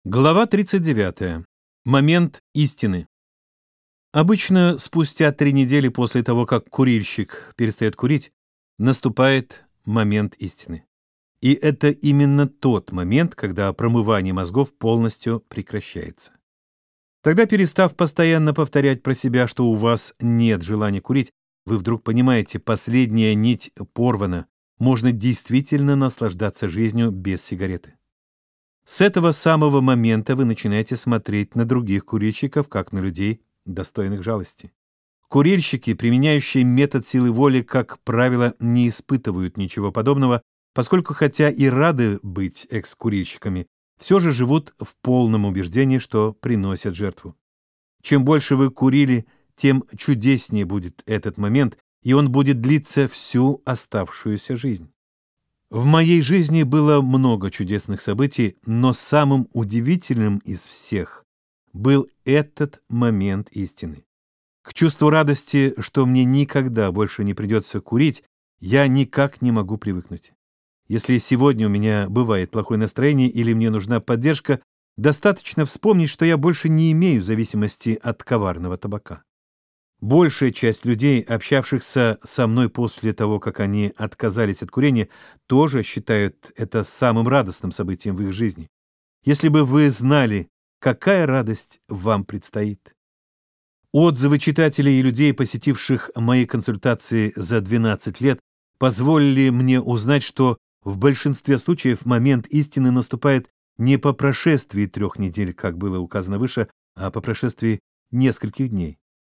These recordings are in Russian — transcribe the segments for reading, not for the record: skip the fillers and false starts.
Глава 39. Момент истины. Обычно спустя 3 недели после того, как курильщик перестает курить, наступает момент истины. И это именно тот момент, когда промывание мозгов полностью прекращается. Тогда, перестав постоянно повторять про себя, что у вас нет желания курить, вы вдруг понимаете, последняя нить порвана, можно действительно наслаждаться жизнью без сигареты. С этого самого момента вы начинаете смотреть на других курильщиков, как на людей, достойных жалости. Курильщики, применяющие метод силы воли, как правило, не испытывают ничего подобного, поскольку хотя и рады быть экс-курильщиками, все же живут в полном убеждении, что приносят жертву. Чем больше вы курили, тем чудеснее будет этот момент, и он будет длиться всю оставшуюся жизнь. В моей жизни было много чудесных событий, но самым удивительным из всех был этот момент истины. К чувству радости, что мне никогда больше не придется курить, я никак не могу привыкнуть. Если сегодня у меня бывает плохое настроение или мне нужна поддержка, достаточно вспомнить, что я больше не имею зависимости от коварного табака. Большая часть людей, общавшихся со мной после того, как они отказались от курения, тоже считают это самым радостным событием в их жизни. Если бы вы знали, какая радость вам предстоит. Отзывы читателей и людей, посетивших мои консультации за 12 лет, позволили мне узнать, что в большинстве случаев момент истины наступает не по прошествии 3 недель, как было указано выше, а по прошествии нескольких дней.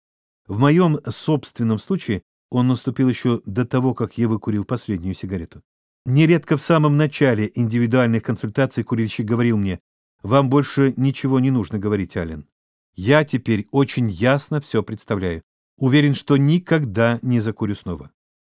В моем собственном случае он наступил еще до того, как я выкурил последнюю сигарету. Нередко в самом начале индивидуальных консультаций курильщик говорил мне: «Вам больше ничего не нужно говорить, Аллен. Я теперь очень ясно все представляю. Уверен, что никогда не закурю снова».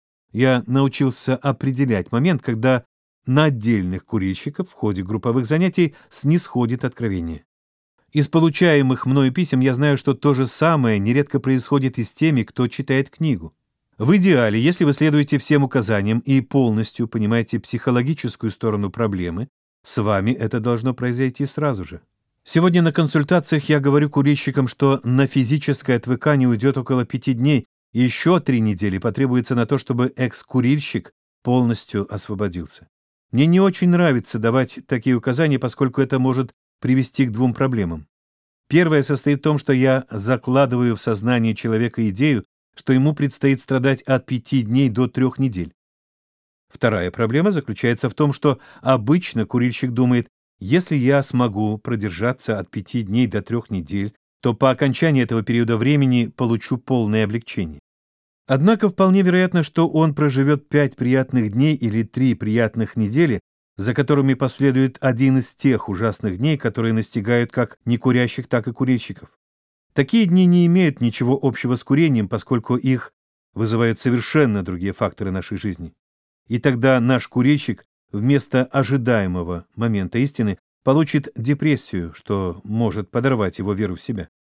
Я научился определять момент, когда на отдельных курильщиков в ходе групповых занятий снисходит откровение. Из получаемых мною писем я знаю, что то же самое нередко происходит и с теми, кто читает книгу. В идеале, если вы следуете всем указаниям и полностью понимаете психологическую сторону проблемы, с вами это должно произойти сразу же. Сегодня на консультациях я говорю курильщикам, что на физическое отвыкание уйдет около 5 дней, и еще 3 недели потребуется на то, чтобы экс-курильщик полностью освободился. Мне не очень нравится давать такие указания, поскольку это может привести к 2 проблемам. Первая состоит в том, что я закладываю в сознание человека идею, что ему предстоит страдать от 5 дней до 3 недель. Вторая проблема заключается в том, что обычно курильщик думает: если я смогу продержаться от 5 дней до 3 недель, то по окончании этого периода времени получу полное облегчение. Однако вполне вероятно, что он проживет 5 приятных дней или 3 приятных недели, за которыми последует один из тех ужасных дней, которые настигают как некурящих, так и курильщиков. Такие дни не имеют ничего общего с курением, поскольку их вызывают совершенно другие факторы нашей жизни. И тогда наш курильщик вместо ожидаемого момента истины получит депрессию, что может подорвать его веру в себя.